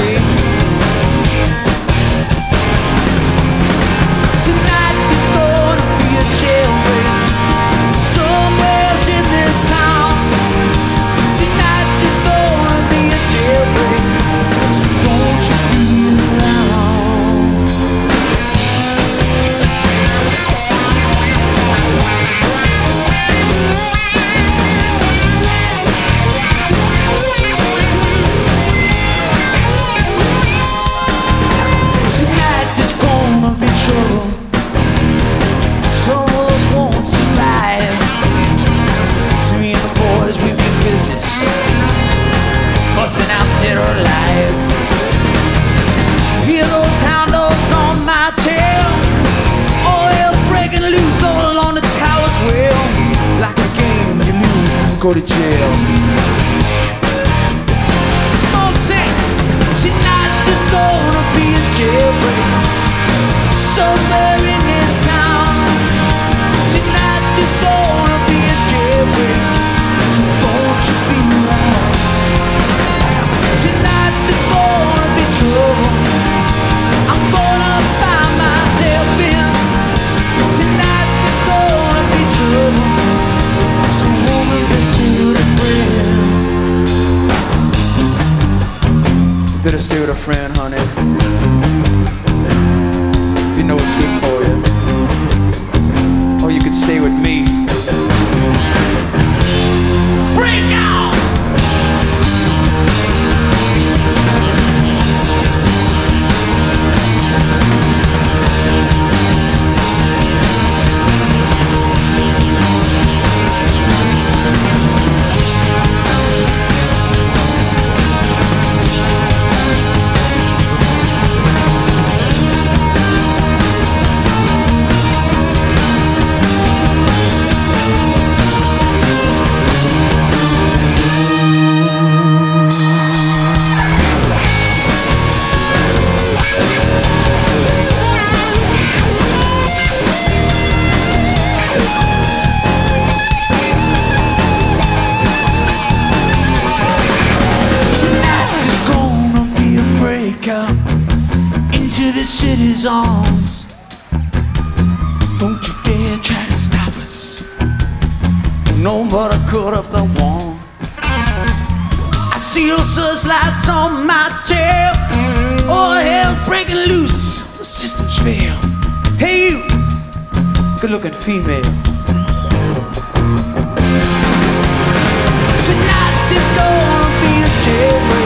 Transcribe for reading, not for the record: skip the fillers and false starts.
day. Tonight is gonna be a jailbreak somewhere's in this town. Tonight is gonna be a jailbreak, so don't you be around. Tonight is gonna be trouble. Some of us won't survive. So me and the boys, we mean business, busting out dead or alive. Hear those hound dogs on my tail. All hell breaking loose all along the tower's well. Like a game you lose and go to jail. Folks say tonight is gonna be a jailbreak somewhere in this town. Tonight is gonna be a jailbreak, so don't you be around. Tonight is gonna be trouble. I'm gonna find myself in. Tonight is gonna be trouble, so woman, let's do the prayer. Better stay with a friend, honey. You know what's good for you. Or you could stay with me. Break out! City's arms. Don't you dare try to stop us. Nobody could if they want. I see those searchlights on my tail. All hell's breaking loose. The systems fail. Hey you, good-looking female. Tonight is gonna be a jailbreak.